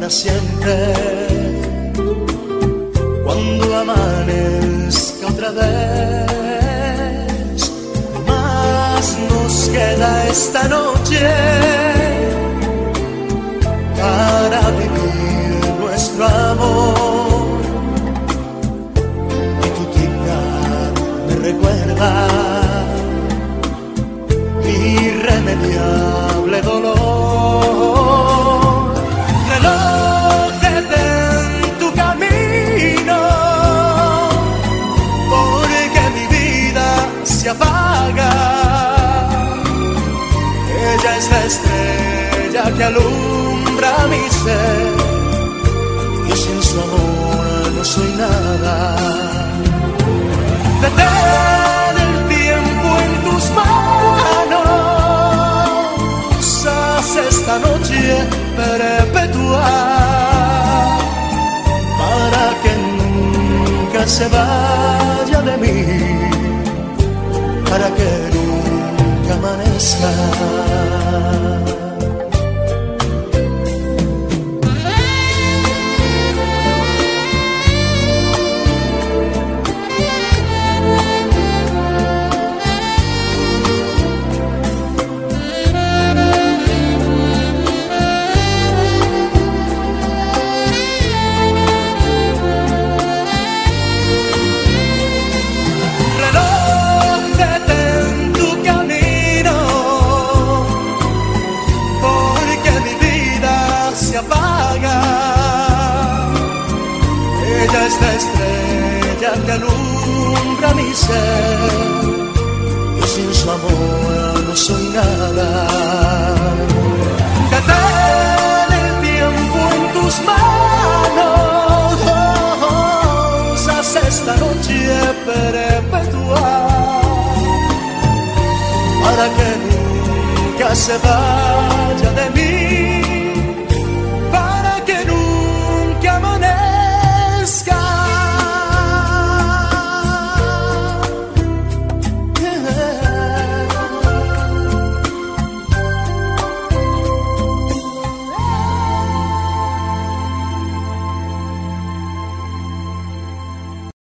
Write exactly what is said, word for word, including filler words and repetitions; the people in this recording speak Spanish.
para siempre. Cuando amanezca otra vez, más nos queda esta noche para vivir nuestro amor. Y tu tic-tac me recuerda irremediable dolor. Reloj, detén tu camino, porque mi vida se apaga. Ella es la estrella que alumbra mi ser, y sin su amor no soy nada. Detén el tiempo en tus manos, haz esta noche perpetua, para que nunca se vaya de mí, para que nunca amanezca. Esta estrella que alumbra mi ser, y sin su amor no soy nada. Detén el tiempo en tus manos, haz esta noche perpetua, para que nunca se vaya de mí,